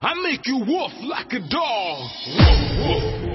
I make you wolf like a dog. Woof, woof.